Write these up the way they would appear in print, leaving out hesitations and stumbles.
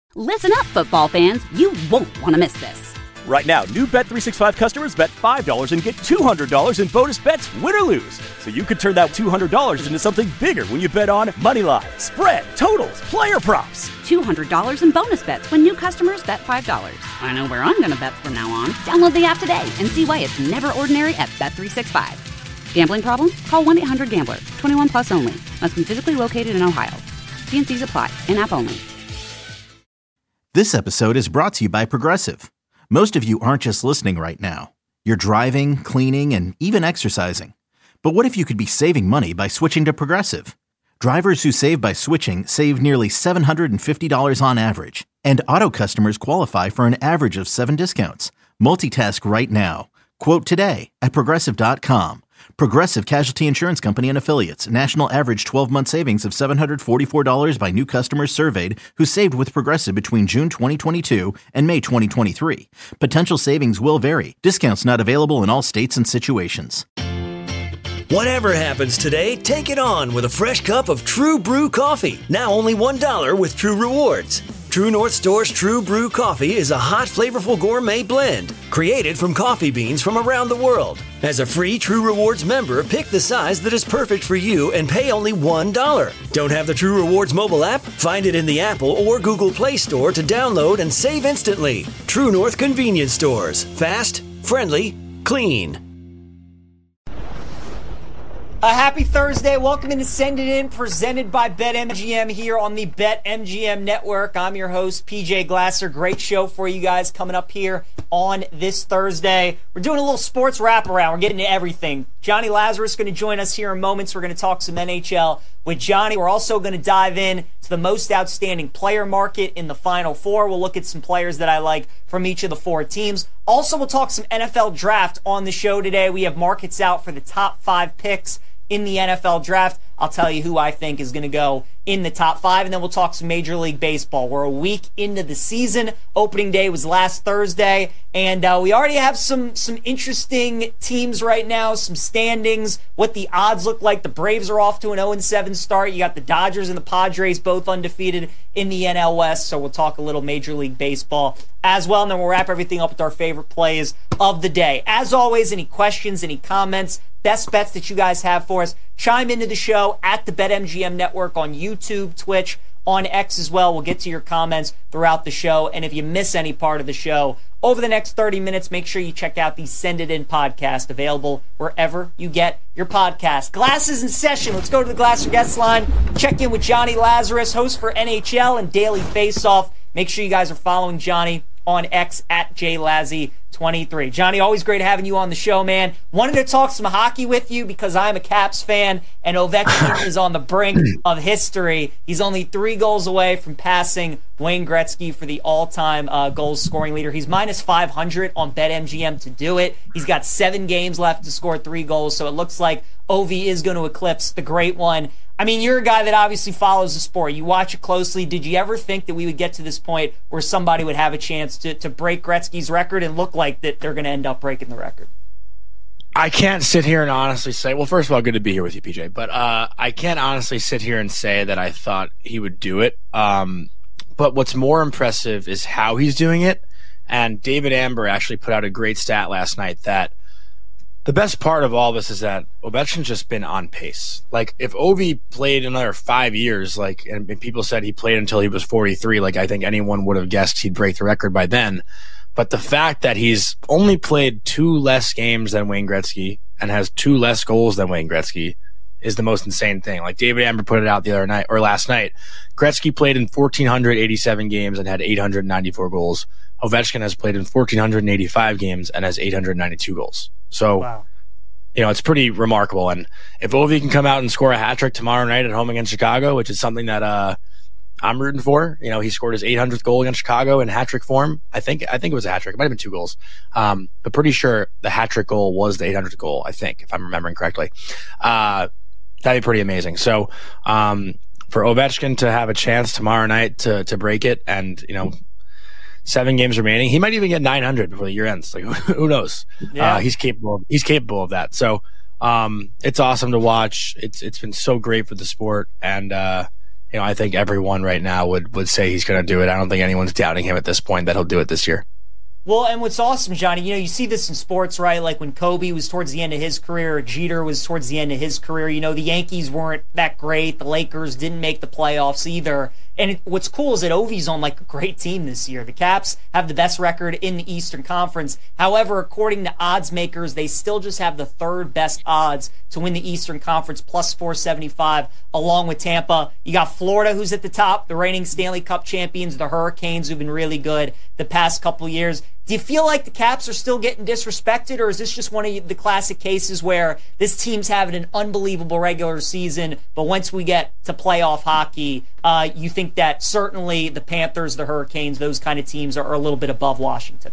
Listen up, football fans. You won't want to miss this. Right now, new Bet365 customers bet $5 and get $200 in bonus bets, win or lose. So you could turn that $200 into something bigger when you bet on moneyline, spread, totals, player props. $200 in bonus bets when new customers bet $5. I know where I'm going to bet from now on. Download the app today and see why it's never ordinary at Bet365. Gambling problem? Call 1-800-GAMBLER. 21 plus only. Must be physically located in Ohio. T&Cs apply. In-app only. This episode is brought to you by Progressive. Most of you aren't just listening right now. You're driving, cleaning, and even exercising. But what if you could be saving money by switching to Progressive? Drivers who save by switching save nearly $750 on average. And auto customers qualify for an average of 7 discounts. Multitask right now. Quote today at Progressive.com. Progressive Casualty Insurance Company and Affiliates. National average 12-month savings of $744 by new customers surveyed who saved with Progressive between June 2022 and May 2023. Potential savings will vary. Discounts not available in all states and situations. Whatever happens today, take it on with a fresh cup of True Brew coffee. Now only $1 with True Rewards. True North Store's True Brew coffee is a hot, flavorful gourmet blend created from coffee beans from around the world. As a free True Rewards member, pick the size that is perfect for you and pay only $1. Don't have the True Rewards mobile app? Find it in the Apple or Google Play Store to download and save instantly. True North Convenience Stores. Fast, friendly, clean. A happy Thursday. Welcome into Send It In, presented by BetMGM here on the BetMGM Network. I'm your host, PJ Glasser. Great show for you guys coming up here on this Thursday. We're doing a little sports wraparound. We're getting to everything. Johnny Lazarus is going to join us here in moments. We're going to talk some NHL with Johnny. We're also going to dive in to the most outstanding player market in the Final Four. We'll look at some players that I like from each of the 4 teams. Also, we'll talk some NFL draft on the show today. We have markets out for the top 5 picks in the NFL draft. I'll tell you who I think is going to go in the top 5, and then we'll talk some Major League Baseball. We're a week into the season. Opening day was last Thursday, and we already have some interesting teams right now, some standings, what the odds look like. The Braves are off to an 0-7 start. You got the Dodgers and the Padres both undefeated in the NL West, so we'll talk a little Major League Baseball as well, and then we'll wrap everything up with our favorite plays of the day. As always, any questions, any comments, best bets that you guys have for us, chime into the show at the BetMGM Network on YouTube, Twitch, on X as well. We'll get to your comments throughout the show. And if you miss any part of the show, over the next 30 minutes, make sure you check out the Send It In podcast, available wherever you get your podcast. Glasses in session. Let's go to the Glasser guest line. Check in with Johnny Lazarus, host for NHL and Daily Faceoff. Make sure you guys are following Johnny on X at JLazzy23. Johnny, always great having you on the show, man. Wanted to talk some hockey with you because I'm a Caps fan, and Ovechkin is on the brink of history. He's only 3 goals away from passing Wayne Gretzky for the all-time goals scoring leader. He's minus 500 on BetMGM to do it. He's got 7 games left to score 3 goals, so it looks like Ovi is going to eclipse the great one. I mean, you're a guy that obviously follows the sport. You watch it closely. Did you ever think that we would get to this point where somebody would have a chance to break Gretzky's record and look like that they're going to end up breaking the record? I can't sit here and honestly say, well, first of all, good to be here with you, PJ, but I can't honestly sit here and say that I thought he would do it. But what's more impressive is how he's doing it. And David Amber actually put out a great stat last night that the best part of all this is that Ovechkin's just been on pace. Like, if Ovi played another 5 years, like, and people said he played until he was 43, like, I think anyone would have guessed he'd break the record by then. But the fact that he's only played 2 less games than Wayne Gretzky and has 2 less goals than Wayne Gretzky is the most insane thing. Like, David Amber put it out the other night, or last night. Gretzky played in 1,487 games and had 894 goals. Ovechkin has played in 1,485 games and has 892 goals. So, wow. You know, it's pretty remarkable. And if Ovi can come out and score a hat trick tomorrow night at home against Chicago, which is something that I'm rooting for. You know, he scored his 800th goal against Chicago in hat trick form. I think it was a hat trick. It might have been 2 goals. But pretty sure the hat trick goal was the 800th goal, I think, if I'm remembering correctly. That'd be pretty amazing. So, for Ovechkin to have a chance tomorrow night to break it, and, you know, 7 games remaining, he might even get 900 before the year ends. Like, who knows? Yeah. He's capable of that. So, it's awesome to watch. It's been so great for the sport. And, I think everyone right now would say he's going to do it. I don't think anyone's doubting him at this point that he'll do it this year. Well, and what's awesome, Johnny, you see this in sports, right? Like when Kobe was towards the end of his career, or Jeter was towards the end of his career, the Yankees weren't that great. The Lakers didn't make the playoffs either. And what's cool is that Ovi's on like a great team this year. The Caps have the best record in the Eastern Conference. However, according to odds makers, they still just have the third best odds to win the Eastern Conference, plus 475, along with Tampa. You got Florida, who's at the top, the reigning Stanley Cup champions, the Hurricanes, who've been really good the past couple years. Do you feel like the Caps are still getting disrespected, or is this just one of the classic cases where this team's having an unbelievable regular season, but once we get to playoff hockey, you think that certainly the Panthers, the Hurricanes, those kind of teams are a little bit above Washington?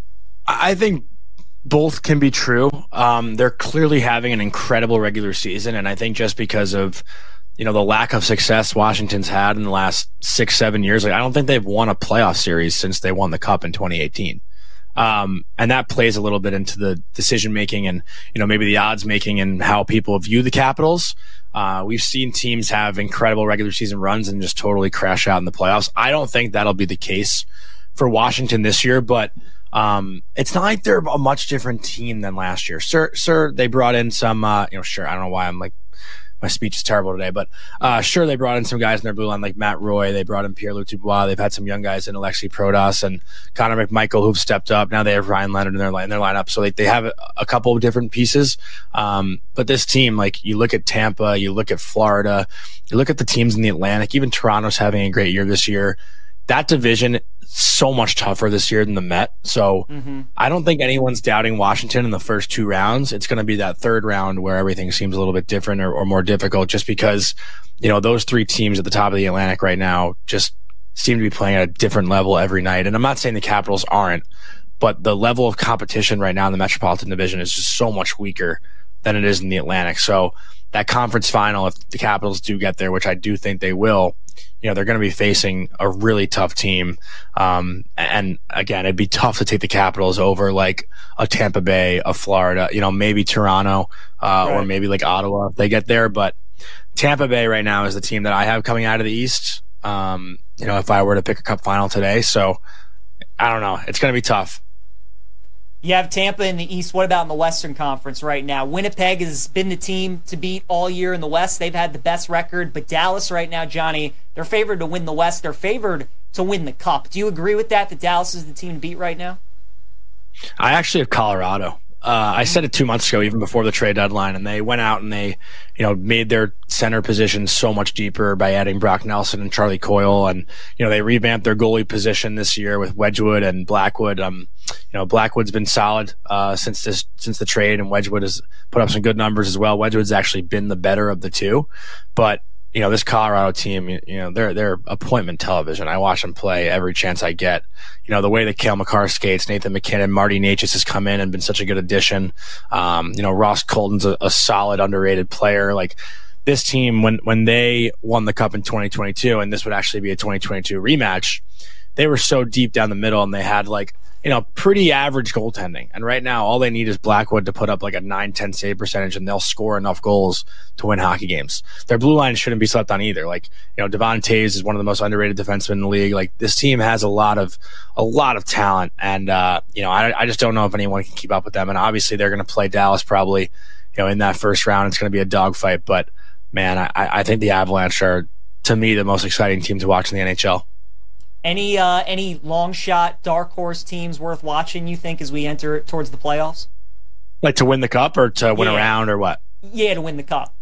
I think both can be true. They're clearly having an incredible regular season, and I think just because of the lack of success Washington's had in the last 6-7 years, I don't think they've won a playoff series since they won the Cup in 2018. And that plays a little bit into the decision making and, maybe the odds making and how people view the Capitals. We've seen teams have incredible regular season runs and just totally crash out in the playoffs. I don't think that'll be the case for Washington this year, but it's not like they're a much different team than last year. Sure, they brought in some, sure, I don't know why I'm like, my speech is terrible today, but sure, they brought in some guys in their blue line like Matt Roy. They brought in Pierre-Luc Dubois. They've had some young guys in Alexei Protas and Connor McMichael who've stepped up. Now they have Ryan Leonard in their lineup, so they have a couple of different pieces. But this team, like you look at Tampa, you look at Florida, you look at the teams in the Atlantic. Even Toronto's having a great year this year. That division so much tougher this year than the Met. So I don't think anyone's doubting Washington in the first two rounds. It's going to be that third round where everything seems a little bit different or more difficult just because, those three teams at the top of the Atlantic right now just seem to be playing at a different level every night. And I'm not saying the Capitals aren't, but the level of competition right now in the Metropolitan Division is just so much weaker than it is in the Atlantic. So that conference final, if the Capitals do get there, which I do think they will, they're going to be facing a really tough team. And again, it'd be tough to take the Capitals over like a Tampa Bay, a Florida, maybe Toronto, right, or maybe like Ottawa if they get there. But Tampa Bay right now is the team that I have coming out of the East. If I were to pick a cup final today. So I don't know. It's going to be tough. You have Tampa in the East. What about in the Western Conference right now? Winnipeg has been the team to beat all year in the West. They've had the best record. But Dallas right now, Johnny, they're favored to win the West. They're favored to win the Cup. Do you agree with that Dallas is the team to beat right now? I actually have Colorado. I said it 2 months ago, even before the trade deadline, and they went out and they, made their center position so much deeper by adding Brock Nelson and Charlie Coyle, and they revamped their goalie position this year with Wedgwood and Blackwood. Blackwood's been solid since the trade, and Wedgwood has put up some good numbers as well. Wedgwood's actually been the better of the two, but this Colorado team, they're appointment television. I watch them play every chance I get. The way that Cale Makar skates, Nathan McKinnon, Marty Necas has come in and been such a good addition. Ross Colton's a solid, underrated player. Like this team, when they won the Cup in 2022, and this would actually be a 2022 rematch, they were so deep down the middle, and they had pretty average goaltending. And right now, all they need is Blackwood to put up like a 9-10 save percentage, and they'll score enough goals to win hockey games. Their blue line shouldn't be slept on either. Devon Toews is one of the most underrated defensemen in the league. Like this team has a lot of talent, and I just don't know if anyone can keep up with them. And obviously, they're going to play Dallas probably, in that first round. It's going to be a dogfight. But man, I think the Avalanche are, to me, the most exciting team to watch in the NHL. Any long shot dark horse teams worth watching, you think, as we enter towards the playoffs? Like to win the Cup or to win a round or what? Yeah, to win the Cup.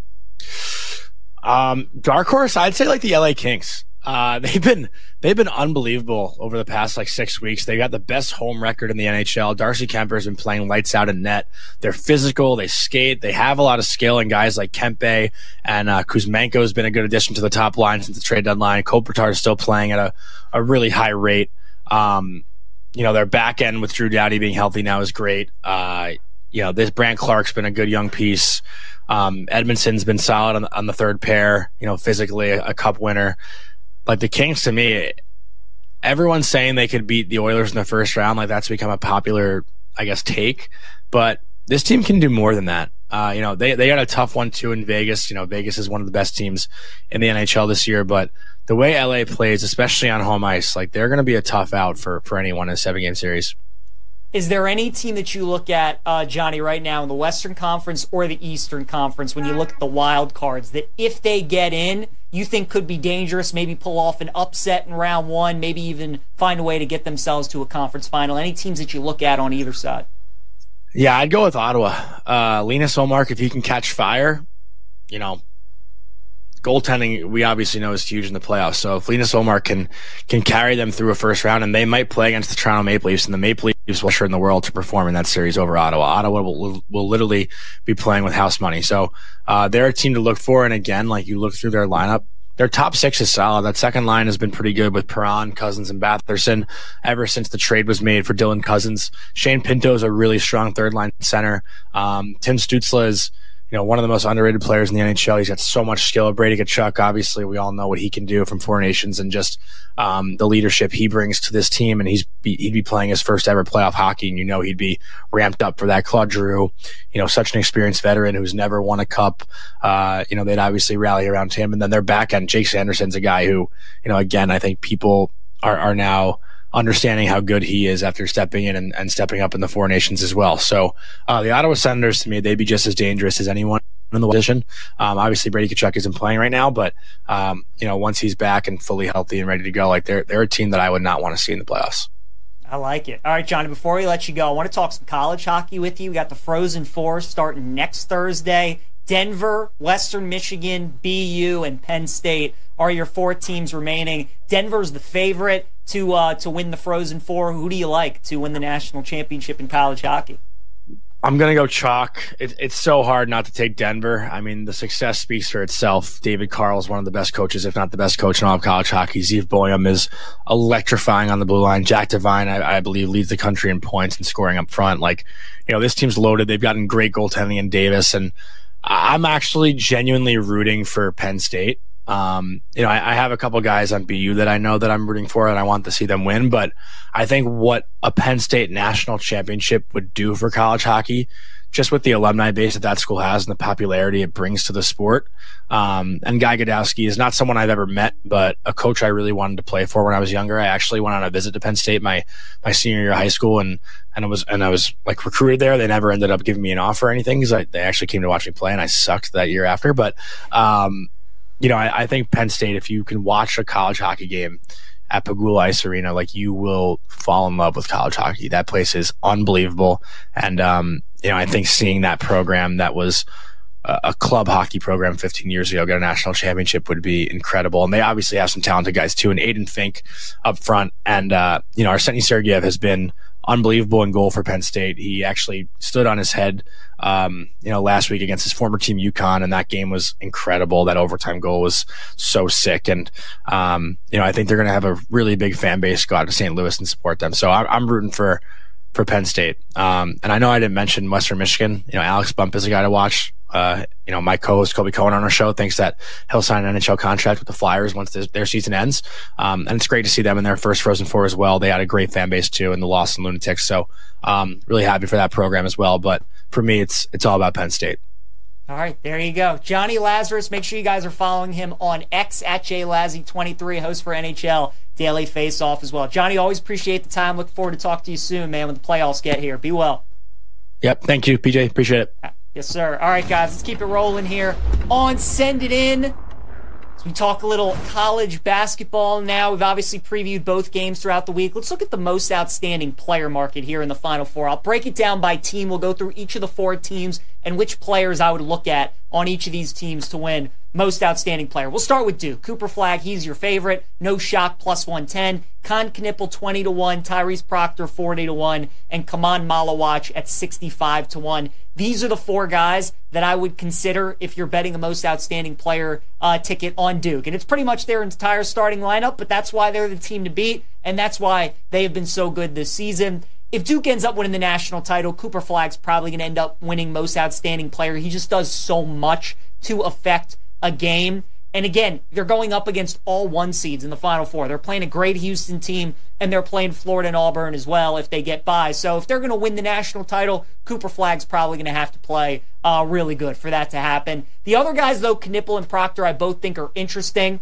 Dark horse, I'd say like the LA Kings. They've been unbelievable over the past 6 weeks. They got the best home record in the NHL. Darcy Kemper has been playing lights out in net. They're physical. They skate. They have a lot of skill, and guys like Kempe and Kuzmenko has been a good addition to the top line since the trade deadline. Kopitar is still playing at a really high rate. Their back end with Drew Doughty being healthy now is great. This Brandt Clark's been a good young piece. Edmondson's been solid on the third pair. Physically a cup winner. Like the Kings, to me, everyone's saying they could beat the Oilers in the first round. Like that's become a popular, take. But this team can do more than that. They got a tough one too in Vegas. Vegas is one of the best teams in the NHL this year, but the way LA plays, especially on home ice, like they're going to be a tough out for anyone in a 7-game series. Is there any team that you look at, Johnny, right now in the Western Conference or the Eastern Conference when you look at the wild cards that if they get in, you think could be dangerous, maybe pull off an upset in round one, maybe even find a way to get themselves to a conference final? Any teams that you look at on either side? Yeah, I'd go with Ottawa. Linus Ullmark, if he can catch fire, goaltending, we obviously know, is huge in the playoffs. So if Linus Ullmark can carry them through a first round, and they might play against the Toronto Maple Leafs, and the Maple Leafs will sure in the world to perform in that series over Ottawa. Ottawa will literally be playing with house money. So they're a team to look for. And again, like you look through their lineup, their top 6 is solid. That second line has been pretty good with Perron, Cousins, and Batherson ever since the trade was made for Dylan Cousins. Shane Pinto is a really strong third-line center. Tim Stützle is one of the most underrated players in the NHL. He's got so much skill. Brady Tkachuk, obviously, we all know what he can do from Four Nations and just the leadership he brings to this team. And he'd be playing his first ever playoff hockey, and he'd be ramped up for that. Claude Giroux, such an experienced veteran who's never won a cup. They'd obviously rally around him. And then their back end, Jake Sanderson's a guy who, again, I think people are now understanding how good he is after stepping in and stepping up in the Four Nations as well. So the Ottawa Senators, to me, they'd be just as dangerous as anyone in the position. Obviously, Brady Tkachuk isn't playing right now, but once he's back and fully healthy and ready to go, like they're a team that I would not want to see in the playoffs. I like it. All right, Johnny, before we let you go, I want to talk some college hockey with you. We got the Frozen Four starting next Thursday. Denver, Western Michigan, BU, and Penn State are your 4 teams remaining. Denver's the favorite to win the Frozen Four. Who do you like to win the national championship in college hockey? I'm going to go chalk. It's so hard not to take Denver. I mean, the success speaks for itself. David Carl is one of the best coaches, if not the best coach in all of college hockey. Zeev Boyum is electrifying on the blue line. Jack Devine, I believe, leads the country in points and scoring up front. This team's loaded. They've gotten great goaltending in Davis, and I'm actually genuinely rooting for Penn State. I have a couple guys on BU that I know that I'm rooting for and I want to see them win, but I think what a Penn State national championship would do for college hockey, just with the alumni base that school has and the popularity it brings to the sport. And Guy Godowski is not someone I've ever met, but a coach I really wanted to play for when I was younger. I actually went on a visit to Penn State my senior year of high school, and I was recruited there. They never ended up giving me an offer or anything because they actually came to watch me play, and I sucked that year after. But I think Penn State, if you can watch a college hockey game at Pagula Ice Arena, you will fall in love with college hockey. That place is unbelievable. And, I think seeing that program that was a club hockey program 15 years ago get a national championship would be incredible. And they obviously have some talented guys too. And Aiden Fink up front. And, Arsenij Sergeyev has been unbelievable in goal for Penn State. He actually stood on his head, last week against his former team UConn, and that game was incredible. That overtime goal was so sick. And, I think they're going to have a really big fan base go out to St. Louis and support them. So I'm rooting for Penn State. And I know I didn't mention Western Michigan. Alex Bump is a guy to watch. My co-host Kobe Cohen on our show thinks that he'll sign an NHL contract with the Flyers once their season ends. And it's great to see them in their first Frozen Four as well. They had a great fan base too in the Lost and Lunatics. So, really happy for that program as well. But for me, it's all about Penn State. All right, there you go. Johnny Lazarus, make sure you guys are following him on X at JLazzy23, host for NHL Daily Face-Off as well. Johnny, always appreciate the time. Look forward to talking to you soon, man, when the playoffs get here. Be well. Yep, thank you, PJ. Appreciate it. Yes, sir. All right, guys, let's keep it rolling here on Send It In. As we talk a little college basketball now, we've obviously previewed both games throughout the week. Let's look at the most outstanding player market here in the Final Four. I'll break it down by team. We'll go through each of the 4 teams and which players I would look at on each of these teams to win most outstanding player. We'll start with Duke. Cooper Flagg, he's your favorite. No Shock, plus 110. Con Knippel, 20-1. Tyrese Proctor, 40-1. And Kaman Malawach at 65-1. These are the 4 guys that I would consider if you're betting a most outstanding player ticket on Duke. And it's pretty much their entire starting lineup, but that's why they're the team to beat, and that's why they have been so good this season. If Duke ends up winning the national title, Cooper Flagg's probably going to end up winning most outstanding player. He just does so much to affect a game. And again, they're going up against all 1 seeds in the Final Four. They're playing a great Houston team, and they're playing Florida and Auburn as well if they get by. So if they're going to win the national title, Cooper Flagg's probably going to have to play really good for that to happen. The other guys, though, Knipple and Proctor, I both think are interesting.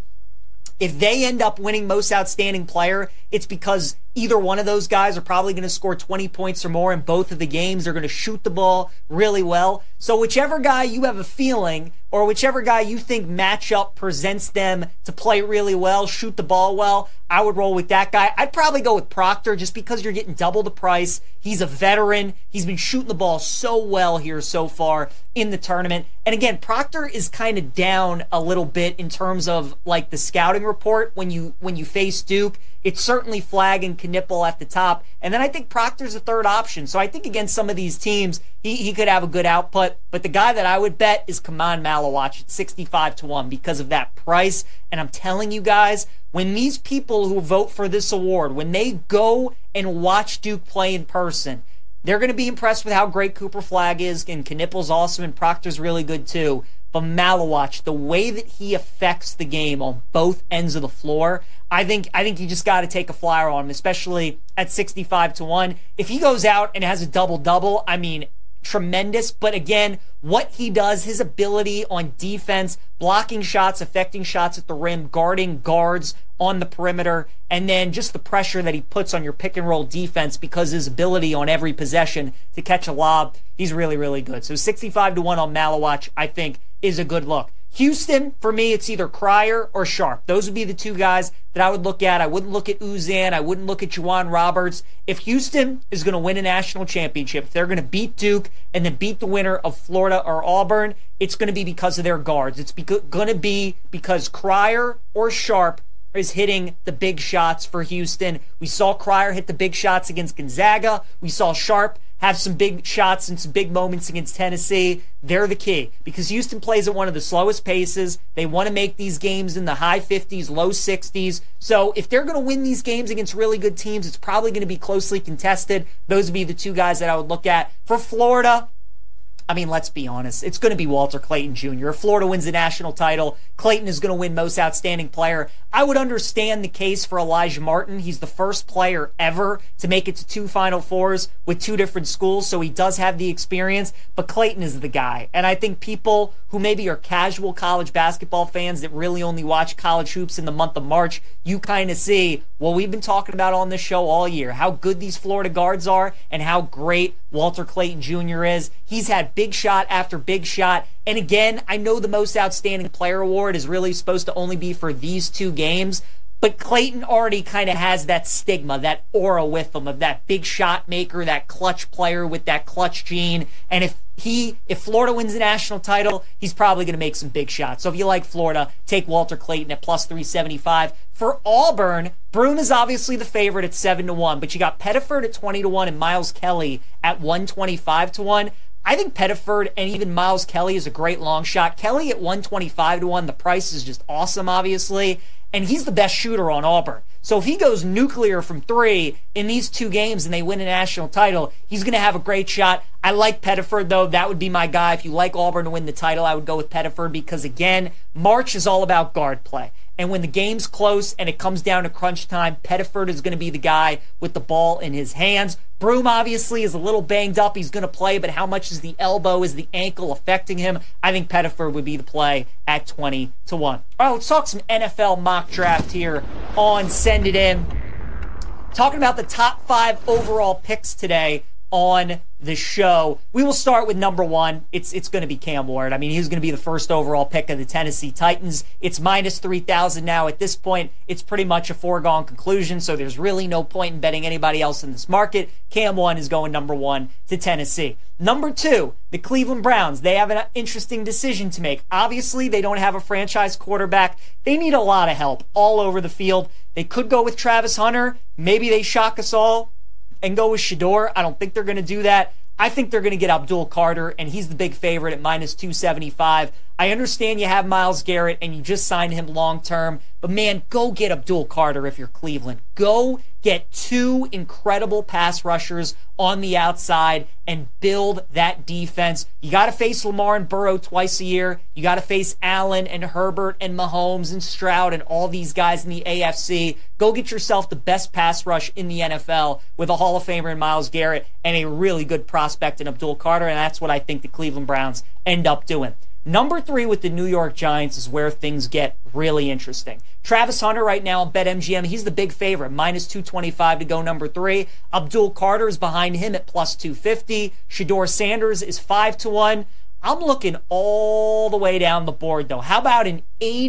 If they end up winning most outstanding player, it's because either one of those guys are probably going to score 20 points or more in both of the games. They're going to shoot the ball really well. So whichever guy you have a feeling, or whichever guy you think matchup presents them to play really well, shoot the ball well, I would roll with that guy. I'd probably go with Proctor just because you're getting double the price. He's a veteran. He's been shooting the ball so well here so far in the tournament. And again, Proctor is kind of down a little bit in terms of like the scouting report when you face Duke. It's certainly Flagg and Knipple at the top. And then I think Proctor's a third option. So I think against some of these teams, he could have a good output. But the guy that I would bet is Kaman Malawach at 65-1 because of that price. And I'm telling you guys, when these people who vote for this award, when they go and watch Duke play in person, they're going to be impressed with how great Cooper Flagg is, and Knipple's awesome, and Proctor's really good too. But Malawach, the way that he affects the game on both ends of the floor, I think you just got to take a flyer on him, especially at 65-1. If he goes out and has a double-double, I mean, tremendous. But again, what he does, his ability on defense, blocking shots, affecting shots at the rim, guarding guards on the perimeter, and then just the pressure that he puts on your pick and roll defense because his ability on every possession to catch a lob, he's really, really good. So 65-1 on Malawach, I think, is a good look. Houston, for me, it's either Cryer or Sharp. Those would be the two guys that I would look at. I wouldn't look at Uzan. I wouldn't look at Juwan Roberts. If Houston is going to win a national championship, if they're going to beat Duke and then beat the winner of Florida or Auburn, it's going to be because of their guards. It's going to be because Cryer or Sharp is hitting the big shots for Houston. We saw Cryer hit the big shots against Gonzaga. We saw Sharp have some big shots and some big moments against Tennessee. They're the key because Houston plays at one of the slowest paces. They want to make these games in the high 50s, low 60s. So if they're going to win these games against really good teams, it's probably going to be closely contested. Those would be the two guys that I would look at. For Florida, I mean, let's be honest. It's going to be Walter Clayton Jr. If Florida wins the national title, Clayton is going to win most outstanding player. I would understand the case for Elijah Martin. He's the first player ever to make it to 2 Final Fours with 2 different schools, so he does have the experience. But Clayton is the guy. And I think people who maybe are casual college basketball fans that really only watch college hoops in the month of March, you kind of see what we've been talking about on this show all year, how good these Florida guards are and how great Walter Clayton Jr. is. He's had big shot after big shot. And again, I know the most outstanding player award is really supposed to only be for these 2 games, but Clayton already kind of has that stigma, that aura with him of that big shot maker, that clutch player with that clutch gene. And if Florida wins the national title, he's probably going to make some big shots. So if you like Florida, take Walter Clayton at plus 375. For Auburn, Broome is obviously the favorite at 7-1, but you got Pettiford at 20-1 and Miles Kelly at 125-1. I think Pettiford and even Miles Kelly is a great long shot. Kelly at 125-1, the price is just awesome, obviously, and he's the best shooter on Auburn. So if he goes nuclear from 3 in these 2 games and they win a national title, he's going to have a great shot. I like Pettiford, though. That would be my guy. If you like Auburn to win the title, I would go with Pettiford because, again, March is all about guard play. And when the game's close and it comes down to crunch time, Pettiford is going to be the guy with the ball in his hands. Broome obviously is a little banged up. He's going to play, but how much is the elbow, is the ankle affecting him? I think Pettiford would be the play at 20-1. All right, let's talk some NFL mock draft here on Send It In. Talking about the top 5 overall picks today on the show. We will start with number 1. It's going to be Cam Ward. I mean, he's going to be the first overall pick of the Tennessee Titans. It's minus 3,000 now. At this point, it's pretty much a foregone conclusion, so there's really no point in betting anybody else in this market. Cam 1 is going number 1 to Tennessee. Number 2, the Cleveland Browns. They have an interesting decision to make. Obviously, they don't have a franchise quarterback. They need a lot of help all over the field. They could go with Travis Hunter. Maybe they shock us all and go with Shedeur. I don't think they're going to do that. I think they're going to get Abdul Carter, and he's the big favorite at minus 275. I understand you have Myles Garrett and you just signed him long-term, but man, go get Abdul Carter if you're Cleveland. Go get two incredible pass rushers on the outside and build that defense. You got to face Lamar and Burrow twice a year. You got to face Allen and Herbert and Mahomes and Stroud and all these guys in the AFC. Go get yourself the best pass rush in the NFL with a Hall of Famer in Myles Garrett and a really good prospect in Abdul Carter, and that's what I think the Cleveland Browns end up doing. Number 3 with the New York Giants is where things get really interesting. Travis Hunter right now on BetMGM, he's the big favorite, minus 225 to go number 3. Abdul Carter is behind him at plus 250. Shedeur Sanders is 5-1. I'm looking all the way down the board, though. How about an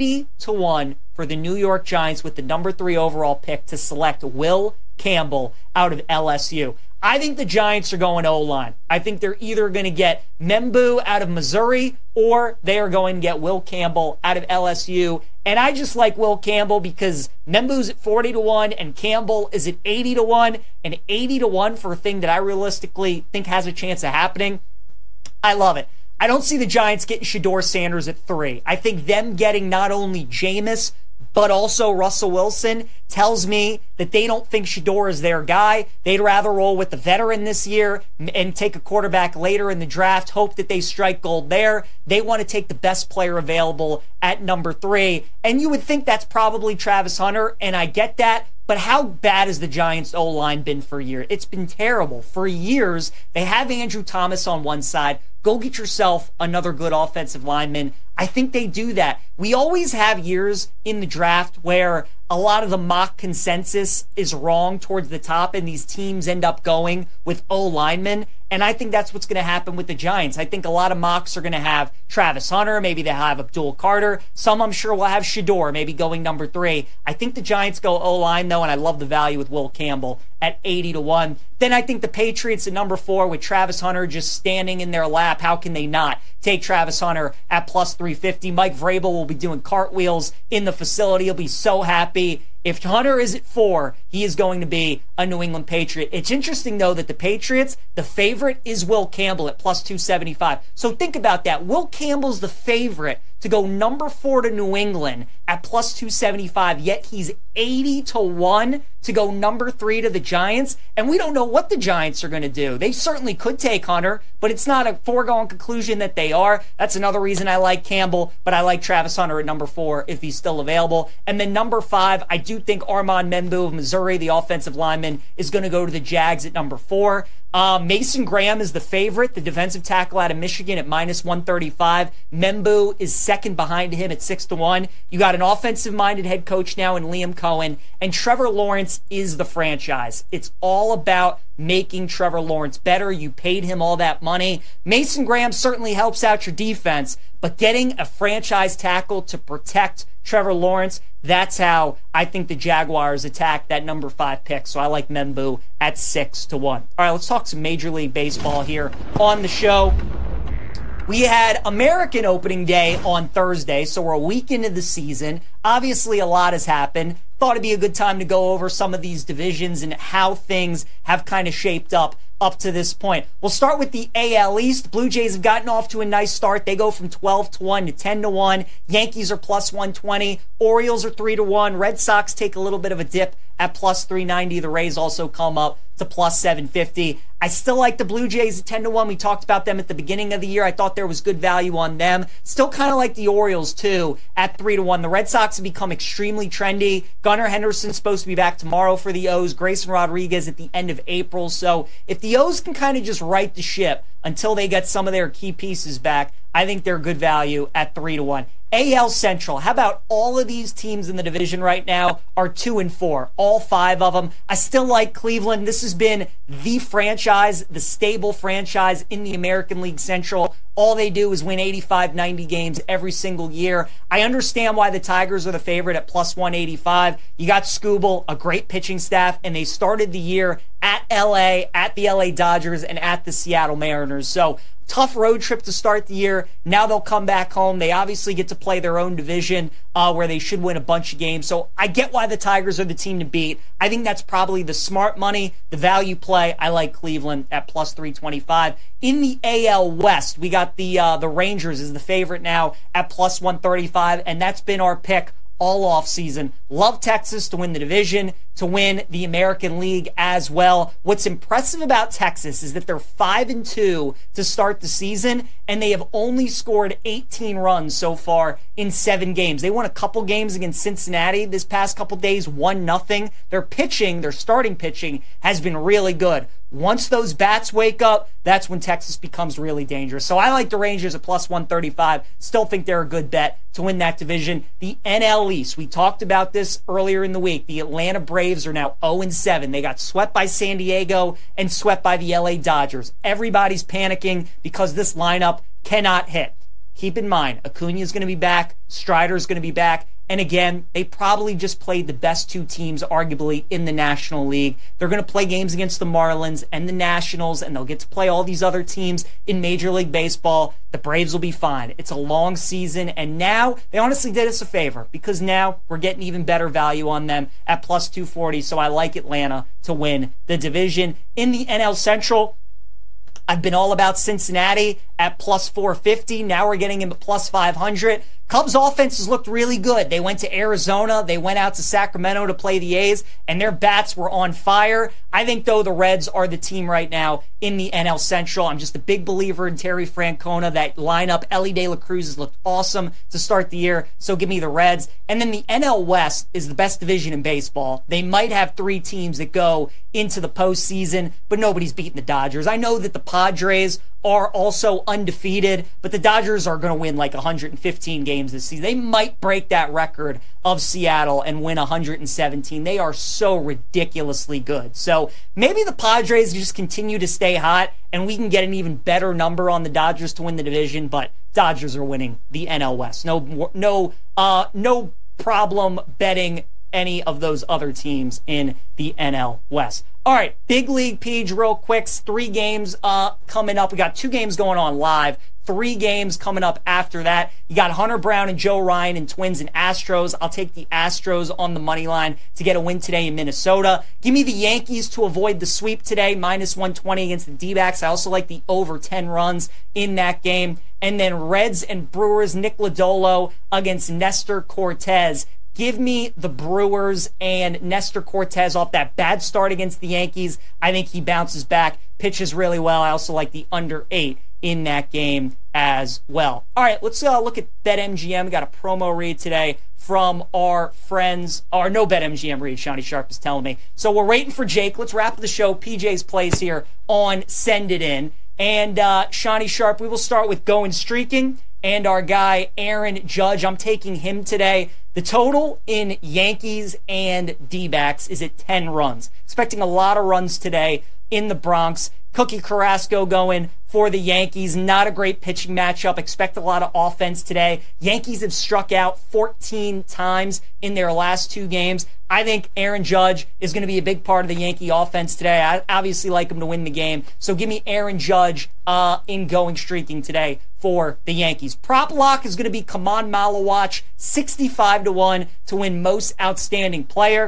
80-1 for the New York Giants with the number 3 overall pick to select Will Campbell out of LSU? I think the Giants are going O-line. I think they're either going to get M'Boom out of Missouri or they are going to get Will Campbell out of LSU. And I just like Will Campbell because M'Boom's at 40-1 and Campbell is at 80-1. And 80-1 for a thing that I realistically think has a chance of happening. I love it. I don't see the Giants getting Shedeur Sanders at 3. I think them getting not only Jameis, but also Russell Wilson tells me that they don't think Shedeur is their guy. They'd rather roll with the veteran this year and take a quarterback later in the draft, hope that they strike gold there. They want to take the best player available at number 3. And you would think that's probably Travis Hunter, and I get that. But how bad has the Giants' O-line been for a year? It's been terrible. For years, they have Andrew Thomas on one side. Go get yourself another good offensive lineman. I think they do that. We always have years in the draft where a lot of the mock consensus is wrong towards the top and these teams end up going with O-linemen. And I think that's what's going to happen with the Giants. I think a lot of mocks are going to have Travis Hunter. Maybe they'll have Abdul Carter. Some I'm sure will have Shedeur, maybe going number 3. I think the Giants go O-line, though, and I love the value with Will Campbell at 80-1. Then I think the Patriots at number 4 with Travis Hunter just standing in their lap. How can they not take Travis Hunter at plus 350? Mike Vrabel will be doing cartwheels in the facility. He'll be so happy. If Hunter is at 4, he is going to be a New England Patriot. It's interesting, though, that the Patriots, the favorite is Will Campbell at plus 275. So think about that. Will Campbell's the favorite to go number 4 to New England at plus 275, yet he's 80-1 to go number 3 to the Giants. And we don't know what the Giants are going to do. They certainly could take Hunter, but it's not a foregone conclusion that they are. That's another reason I like Campbell, but I like Travis Hunter at number 4 if he's still available. And then number 5, I do think Armand M'Boom of Missouri, the offensive lineman, is going to go to the Jags at number 4. Mason Graham is the favorite, the defensive tackle out of Michigan at minus 135. M'Boom is second behind him at 6-1. You got an offensive-minded head coach now in Liam Cohen, and Trevor Lawrence is the franchise. It's all about making Trevor Lawrence better. You paid him all that money. Mason Graham certainly helps out your defense, but getting a franchise tackle to protect Trevor Lawrence, that's how I think the Jaguars attack that number 5 pick. So I like M'Boom at 6-1. All right, let's talk some Major League Baseball here on the show. We had American opening day on Thursday, so we're a week into the season. Obviously, a lot has happened. Thought it'd be a good time to go over some of these divisions and how things have kind of shaped up to this point. We'll start with the AL East. Blue Jays have gotten off to a nice start. They go from 12-1 to 10-1. Yankees are plus 120. Orioles are 3-1. Red Sox take a little bit of a dip at plus 390. The Rays also come up to plus 750. I still like the Blue Jays at 10-1. We talked about them at the beginning of the year. I thought there was good value on them. Still kind of like the Orioles, too, at 3-1. The Red Sox have become extremely trendy. Gunnar Henderson's supposed to be back tomorrow for the O's. Grayson Rodriguez at the end of April. So if the O's can kind of just right the ship until they get some of their key pieces back, I think they're good value at 3-1. AL Central, how about all of these teams in the division right now are 2-4, all 5 of them. I still like Cleveland. This has been the franchise, the stable franchise in the American League Central. All they do is win 85, 90 games every single year. I understand why the Tigers are the favorite at plus 185. You got Skubal, a great pitching staff, and they started the year at LA, at the LA Dodgers, and at the Seattle Mariners. So tough road trip to start the year. Now they'll come back home. They obviously get to play their own division where they should win a bunch of games. So I get why the Tigers are the team to beat. I think that's probably the smart money, the value play. I like Cleveland at plus 325. In the AL West, we got the Rangers is the favorite now at plus 135, and that's been our pick all off season. Love Texas to win the division, to win the American League as well. What's impressive about Texas is that they're 5-2 to start the season, and they have only scored 18 runs so far in 7 games. They won a couple games against Cincinnati this past couple days, 1-0. Their pitching, their starting pitching, has been really good. Once those bats wake up, that's when Texas becomes really dangerous. So I like the Rangers at plus 135. Still think they're a good bet to win that division. The NL East, we talked about this earlier in the week. The Atlanta Braves are now 0-7. They got swept by San Diego and swept by the LA Dodgers. Everybody's panicking because this lineup cannot hit. Keep in mind, Acuna is going to be back. Strider is going to be back. And again, they probably just played the best 2 teams, arguably, in the National League. They're going to play games against the Marlins and the Nationals, and they'll get to play all these other teams in Major League Baseball. The Braves will be fine. It's a long season, and now they honestly did us a favor because now we're getting even better value on them at plus 240, so I like Atlanta to win the division. In the NL Central, I've been all about Cincinnati at plus 450. Now we're getting him at plus 500. Cubs offense has looked really good. They went to Arizona. They went out to Sacramento to play the A's, and their bats were on fire. I think, though, the Reds are the team right now in the NL Central. I'm just a big believer in Terry Francona. That lineup, Ellie De La Cruz, has looked awesome to start the year, so give me the Reds. And then the NL West is the best division in baseball. They might have 3 teams that go into the postseason, but nobody's beating the Dodgers. I know that the Padres are also undefeated, but the Dodgers are going to win like 115 games this season. They might break that record of Seattle and win 117. They are so ridiculously good. So maybe the Padres just continue to stay hot and we can get an even better number on the Dodgers to win the division, but Dodgers are winning the NL West. No problem betting any of those other teams in the NL West. All right, Big League Page real quick. 3 games coming up. We got 2 games going on live. 3 games coming up after that. You got Hunter Brown and Joe Ryan and Twins and Astros. I'll take the Astros on the money line to get a win today in Minnesota. Give me the Yankees to avoid the sweep today, minus 120 against the D-backs. I also like the over 10 runs in that game. And then Reds and Brewers, Nick Lodolo against Nestor Cortez. Give me the Brewers and Nestor Cortez off that bad start against the Yankees. I think he bounces back, pitches really well. I also like the under 8 in that game as well. All right, let's look at BetMGM. We got a promo read today from our friends, or no BetMGM read, Shawnee Sharp is telling me. So we're waiting for Jake. Let's wrap up the show. PJ's plays here on Send It In. And Shawnee Sharp, we will start with Going Streaking and our guy Aaron Judge. I'm taking him today. The total in Yankees and D-backs is at 10 runs. Expecting a lot of runs today in the Bronx. Cookie Carrasco going for the Yankees. Not a great pitching matchup. Expect a lot of offense today. Yankees have struck out 14 times in their last 2 games. I think Aaron Judge is going to be a big part of the Yankee offense today. I obviously like him to win the game. So give me Aaron Judge in Going Streaking today for the Yankees. Prop lock is going to be Kaman Malawach, 65-1 to win Most Outstanding Player.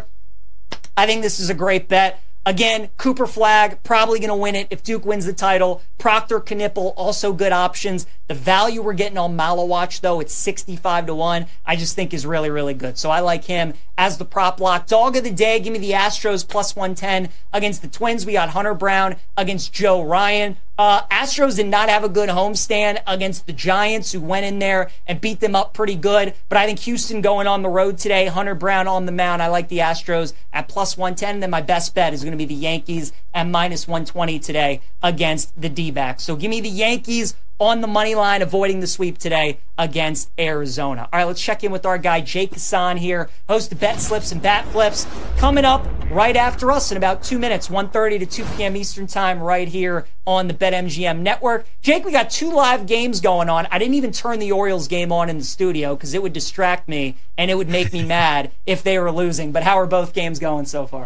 I think this is a great bet. Again, Cooper Flagg, probably going to win it if Duke wins the title. Proctor Knipple, also good options. The value we're getting on Malawach, though, it's 65-1. I just think is really, really good. So I like him as the prop lock. Dog of the day, give me the Astros plus 110 against the Twins. We got Hunter Brown against Joe Ryan. Astros did not have a good homestand against the Giants, who went in there and beat them up pretty good. But I think Houston going on the road today, Hunter Brown on the mound. I like the Astros at plus 110. Then my best bet is going to be the Yankees at minus 120 today against the D-backs. So give me the Yankees on the money line, avoiding the sweep today against Arizona. All right, let's check in with our guy Jake Hassan here, host of Bet Slips and Bat Flips, coming up right after us in about 2 minutes, 1:30 to 2 p.m. Eastern Time, right here on the BetMGM Network. Jake, we got 2 live games going on. I didn't even turn the Orioles game on in the studio because it would distract me and it would make me mad if they were losing. But how are both games going so far?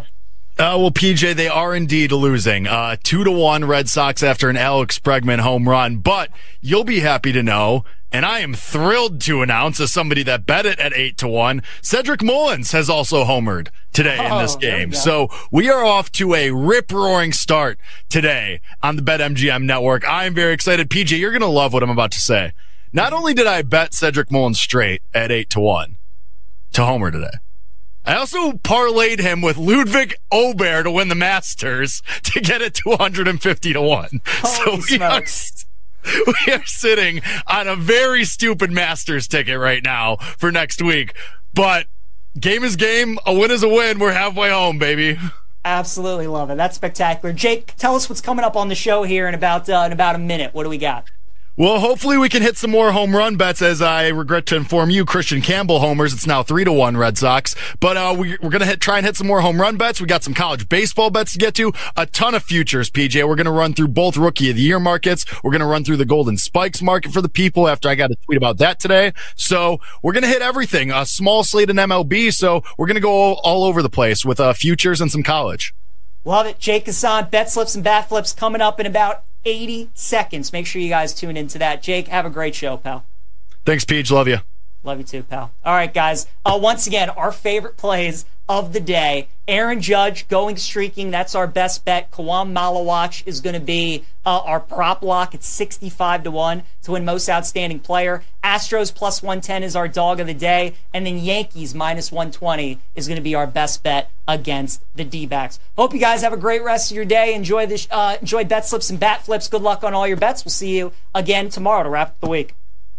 Well, PJ, they are indeed losing 2-1 Red Sox after an Alex Bregman home run. But you'll be happy to know, and I am thrilled to announce, as somebody that bet it at 8-1, Cedric Mullins has also homered today in this game. So we are off to a rip-roaring start today on the BetMGM network. I am very excited. PJ, you're going to love what I'm about to say. Not only did I bet Cedric Mullins straight at 8-1 to homer today, I also parlayed him with Ludwig Aubert to win the Masters to get it to 150-1. Holy smokes. We are sitting on a very stupid Masters ticket right now for next week. But game is game. A win is a win. We're halfway home, baby. Absolutely love it. That's spectacular. Jake, tell us what's coming up on the show here in about a minute. What do we got? Well, hopefully we can hit some more home run bets. As I regret to inform you, Christian Campbell homers. It's now 3-1 Red Sox. But we're going to try and hit some more home run bets. We got some college baseball bets to get to. A ton of futures, PJ. We're going to run through both Rookie of the Year markets. We're going to run through the Golden Spikes market for the people after I got a tweet about that today. So we're going to hit everything. A small slate in MLB. So we're going to go all over the place with futures and some college. Love it. Jake Hassan, bet slips and bat flips coming up in about 80 seconds. Make sure you guys tune into that. Jake, have a great show, pal. Thanks, Peach. Love you. Love you too, pal. All right, guys. Once again, our favorite plays of the day. Aaron Judge going streaking. That's our best bet. Kawam Malawach is going to be our prop lock at 65-1 to win most outstanding player. Astros plus 110 is our dog of the day. And then Yankees minus 120 is going to be our best bet against the D-backs. Hope you guys have a great rest of your day. Enjoy bet slips and bat flips. Good luck on all your bets. We'll see you again tomorrow to wrap up the week.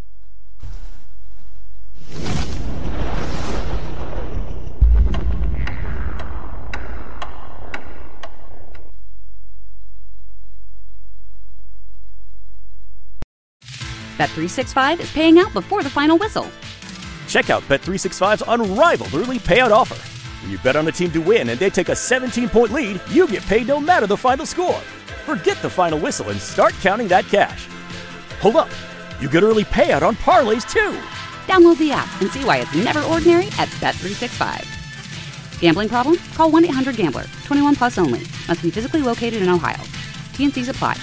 Bet365 is paying out before the final whistle. Check out Bet365's unrivaled early payout offer. When you bet on a team to win and they take a 17-point lead, you get paid no matter the final score. Forget the final whistle and start counting that cash. Hold up. You get early payout on parlays, too. Download the app and see why it's never ordinary at Bet365. Gambling problem? Call 1-800-GAMBLER. 21 plus only. Must be physically located in Ohio. T&Cs apply.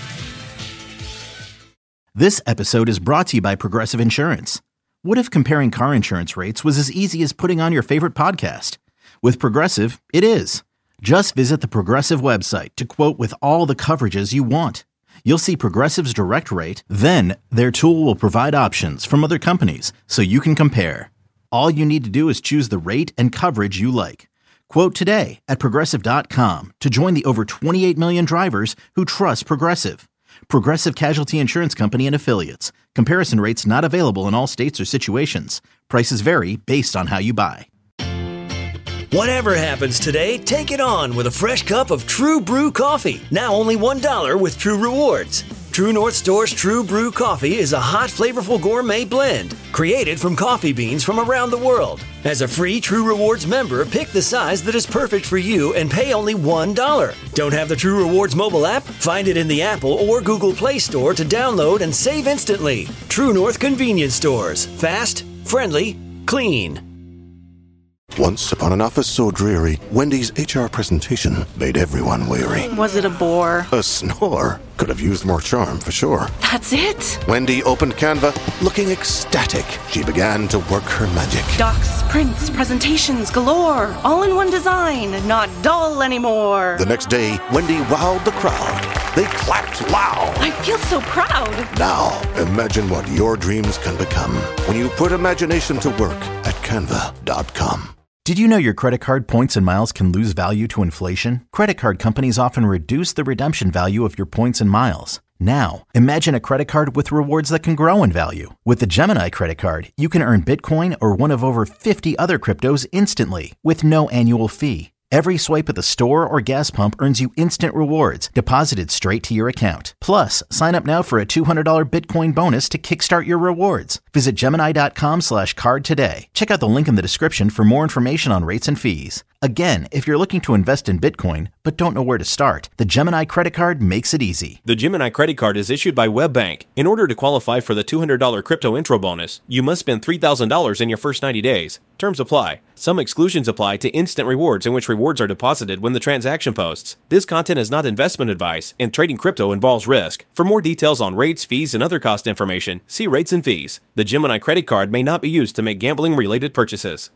This episode is brought to you by Progressive Insurance. What if comparing car insurance rates was as easy as putting on your favorite podcast? With Progressive, it is. Just visit the Progressive website to quote with all the coverages you want. You'll see Progressive's direct rate, then their tool will provide options from other companies so you can compare. All you need to do is choose the rate and coverage you like. Quote today at Progressive.com to join the over 28 million drivers who trust Progressive. Progressive Casualty Insurance Company and Affiliates. Comparison rates not available in all states or situations. Prices vary based on how you buy. Whatever happens today, take it on with a fresh cup of True Brew coffee. Now only $1 with True Rewards. True North Store's True Brew coffee is a hot, flavorful gourmet blend created from coffee beans from around the world. As a free True Rewards member, pick the size that is perfect for you and pay only $1. Don't have the True Rewards mobile app? Find it in the Apple or Google Play Store to download and save instantly. True North Convenience Stores. Fast, friendly, clean. Once upon an office so dreary, Wendy's HR presentation made everyone weary. Was it a bore? A snore. Could have used more charm, for sure. That's it? Wendy opened Canva, looking ecstatic. She began to work her magic. Docs, prints, presentations galore. All in one design, not dull anymore. The next day, Wendy wowed the crowd. They clapped loud. I feel so proud. Now, imagine what your dreams can become when you put imagination to work at Canva.com. Did you know your credit card points and miles can lose value to inflation? Credit card companies often reduce the redemption value of your points and miles. Now, imagine a credit card with rewards that can grow in value. With the Gemini credit card, you can earn Bitcoin or one of over 50 other cryptos instantly with no annual fee. Every swipe at the store or gas pump earns you instant rewards deposited straight to your account. Plus, sign up now for a $200 Bitcoin bonus to kickstart your rewards. Visit Gemini.com/card today. Check out the link in the description for more information on rates and fees. Again, if you're looking to invest in Bitcoin but don't know where to start, the Gemini Credit Card makes it easy. The Gemini Credit Card is issued by WebBank. In order to qualify for the $200 crypto intro bonus, you must spend $3,000 in your first 90 days. Terms apply. Some exclusions apply to instant rewards, in which rewards are deposited when the transaction posts. This content is not investment advice, and trading crypto involves risk. For more details on rates, fees, and other cost information, see rates and fees. The Gemini Credit Card may not be used to make gambling-related purchases.